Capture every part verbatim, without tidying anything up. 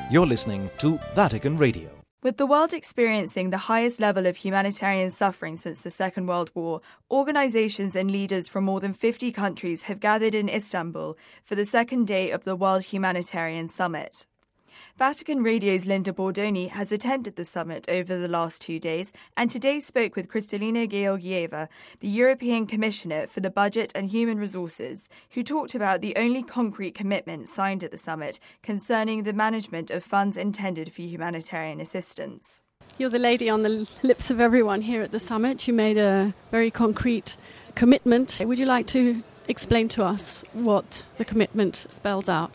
You're listening to Vatican Radio. With the world experiencing the highest level of humanitarian suffering since the Second World War, organisations and leaders from more than fifty countries have gathered in Istanbul for the second day of the World Humanitarian Summit. Vatican Radio's Linda Bordoni has attended the summit over the last two days and today spoke with Kristalina Georgieva, the European Commissioner for the Budget and Human Resources, who talked about the only concrete commitment signed at the summit concerning the management of funds intended for humanitarian assistance. You're the lady on the lips of everyone here at the summit. You made a very concrete commitment. Would you like to explain to us what the commitment spells out?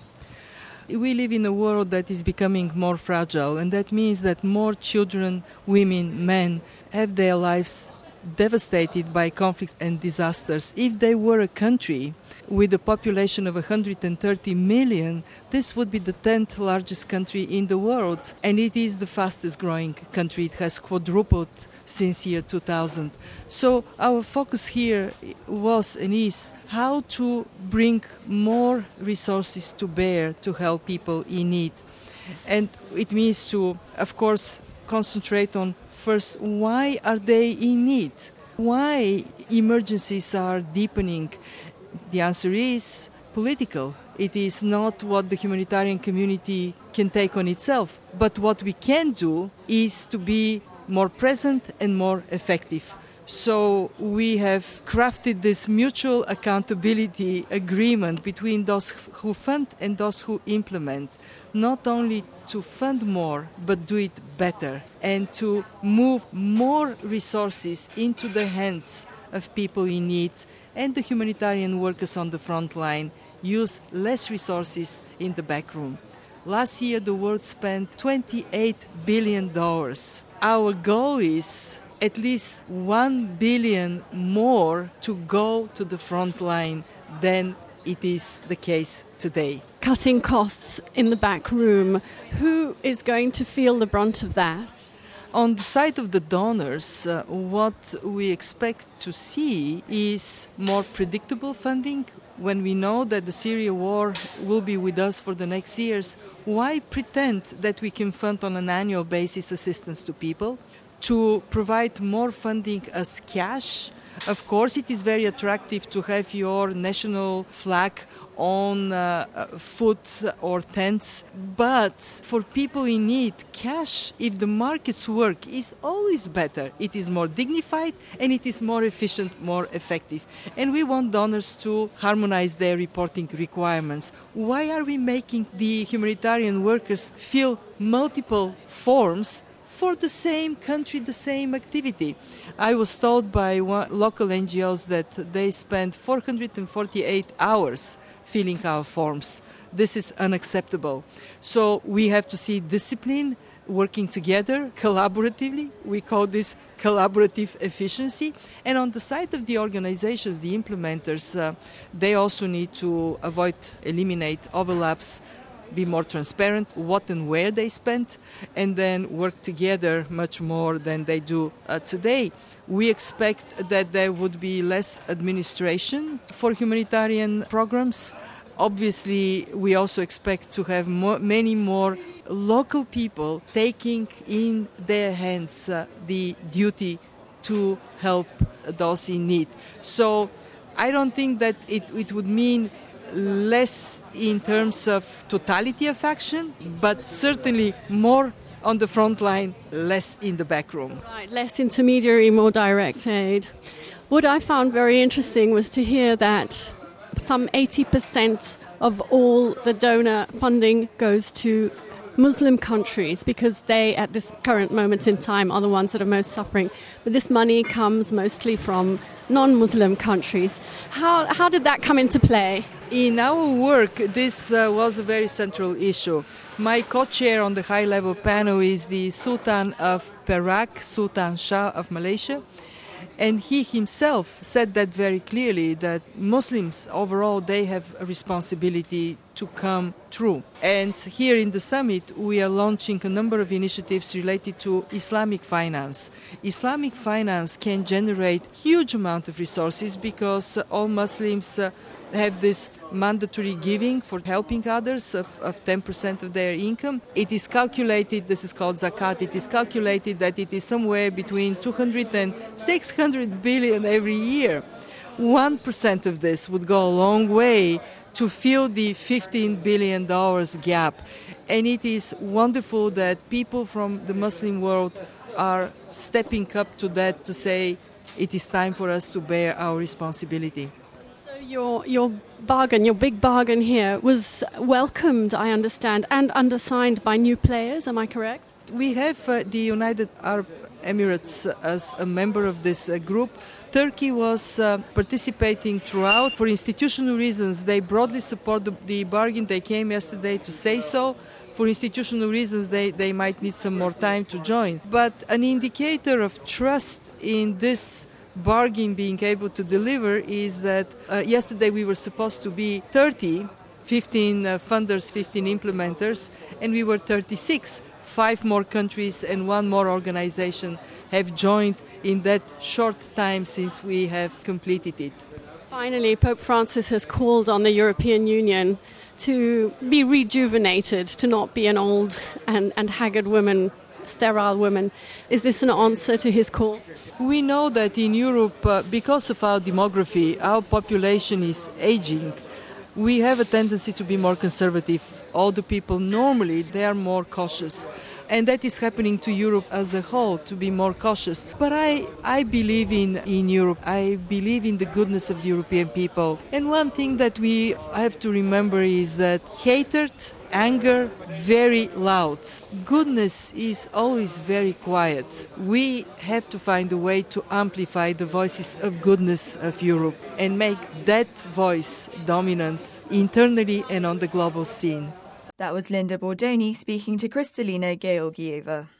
We live in a world that is becoming more fragile, and that means that more children, women, men have their lives devastated by conflicts and disasters. If they were a country with a population of one hundred thirty million, this would be the tenth largest country in the world, and it is the fastest growing country. It has quadrupled since year two thousand. So our focus here was and is how to bring more resources to bear to help people in need. And it means to, of course, concentrate on first, why are they in need? Why emergencies are deepening? The answer is political. It is not what the humanitarian community can take on itself, but what we can do is to be more present and more effective. So we have crafted this mutual accountability agreement between those who fund and those who implement, not only to fund more, but do it better and to move more resources into the hands of people in need, and the humanitarian workers on the front line use less resources in the back room. Last year, the world spent twenty-eight billion dollars. Our goal is at least one billion dollars more to go to the front line than it is the case today. Cutting costs in the back room. Who is going to feel the brunt of that? On the side of the donors, uh, what we expect to see is more predictable funding. When we know that the Syria war will be with us for the next years, why pretend that we can fund on an annual basis assistance to people? To provide more funding as cash. Of course, it is very attractive to have your national flag on uh, food or tents, but for people in need, cash, if the markets work, is always better. It is more dignified and it is more efficient, more effective. And we want donors to harmonize their reporting requirements. Why are we making the humanitarian workers fill multiple forms for the same country, the same activity? I was told by one, local N G Os that they spend four hundred forty-eight hours filling our forms. This is unacceptable. So we have to see discipline, working together, collaboratively. We call this collaborative efficiency. And on the side of the organizations, the implementers, uh, they also need to avoid, eliminate overlaps, be more transparent, what and where they spend, and then work together much more than they do uh, today. We expect that there would be less administration for humanitarian programs. Obviously, we also expect to have more, many more local people taking in their hands uh, the duty to help those in need. So I don't think that it, it would mean less in terms of totality of action, but certainly more on the front line, less in the back room. Right, less intermediary, more direct aid. What I found very interesting was to hear that some eighty percent of all the donor funding goes to Muslim countries because they, at this current moment in time, are the ones that are most suffering. But this money comes mostly from non-Muslim countries. How, how did that come into play? In our work, this uh, was a very central issue. My co-chair on the high-level panel is the Sultan of Perak, Sultan Shah of Malaysia. And he himself said that very clearly, that Muslims overall, they have a responsibility to come true. And here in the summit, we are launching a number of initiatives related to Islamic finance. Islamic finance can generate huge amount of resources because all Muslims uh, have this mandatory giving for helping others of, of ten percent of their income. It is calculated, this is called zakat, it is calculated that it is somewhere between two hundred and six hundred billion every year. one percent of this would go a long way to fill the fifteen billion dollars gap. And it is wonderful that people from the Muslim world are stepping up to that to say it is time for us to bear our responsibility. So your your bargain, your big bargain here was welcomed, I understand, and undersigned by new players, am I correct? We have uh, the United Arab Emirates as a member of this uh, group. Turkey was uh, participating throughout. For institutional reasons, they broadly support the, the bargain. They came yesterday to say so. For institutional reasons, they, they might need some more time to join. But an indicator of trust in this bargain being able to deliver is that uh, yesterday we were supposed to be thirty, fifteen uh, funders, fifteen implementers, and we were thirty-six. Five more countries and one more organization have joined in that short time since we have completed it. Finally, Pope Francis has called on the European Union to be rejuvenated, to not be an old and, and haggard woman, sterile woman. Is this an answer to his call? We know that in Europe, uh, because of our demography, our population is aging. We have a tendency to be more conservative. Older people, normally, they are more cautious. And that is happening to Europe as a whole, to be more cautious. But I, I believe in, in Europe. I believe in the goodness of the European people. And one thing that we have to remember is that hatred, anger, very loud. Goodness is always very quiet. We have to find a way to amplify the voices of goodness of Europe and make that voice dominant internally and on the global scene. That was Linda Bordoni speaking to Kristalina Georgieva.